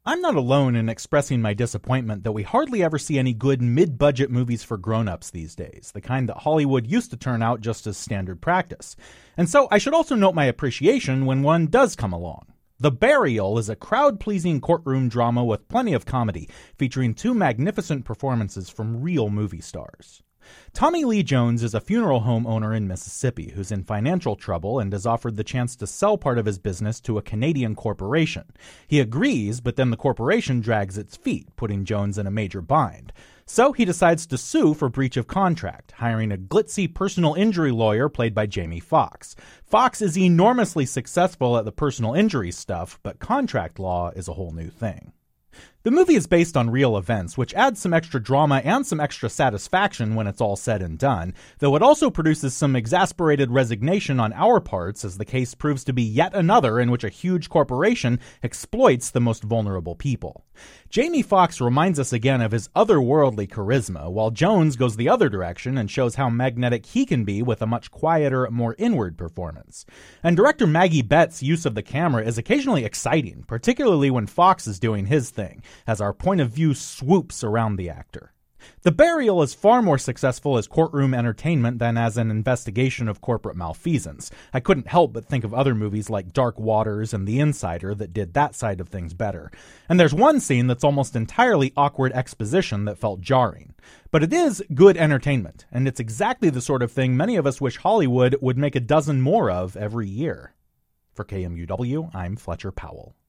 I'm not alone in expressing my disappointment that we hardly ever see any good mid-budget movies for grown-ups these days, the kind that Hollywood used to turn out just as standard practice. And so I should also note my appreciation when one does come along. The Burial is a crowd-pleasing courtroom drama with plenty of comedy, featuring two magnificent performances from real movie stars. Tommy Lee Jones is a funeral home owner in Mississippi who's in financial trouble and is offered the chance to sell part of his business to a Canadian corporation. He agrees, but then the corporation drags its feet, putting Jones in a major bind. So he decides to sue for breach of contract, hiring a glitzy personal injury lawyer played by Jamie Foxx. Foxx is enormously successful at the personal injury stuff, but contract law is a whole new thing. The movie is based on real events, which adds some extra drama and some extra satisfaction when it's all said and done, though it also produces some exasperated resignation on our parts as the case proves to be yet another in which a huge corporation exploits the most vulnerable people. Jamie Foxx reminds us again of his otherworldly charisma, while Jones goes the other direction and shows how magnetic he can be with a much quieter, more inward performance. And director Maggie Bett's use of the camera is occasionally exciting, particularly when Foxx is doing his thing, as our point of view swoops around the actor. The Burial is far more successful as courtroom entertainment than as an investigation of corporate malfeasance. I couldn't help but think of other movies like Dark Waters and The Insider that did that side of things better. And there's one scene that's almost entirely awkward exposition that felt jarring. But it is good entertainment, and it's exactly the sort of thing many of us wish Hollywood would make a dozen more of every year. For KMUW, I'm Fletcher Powell.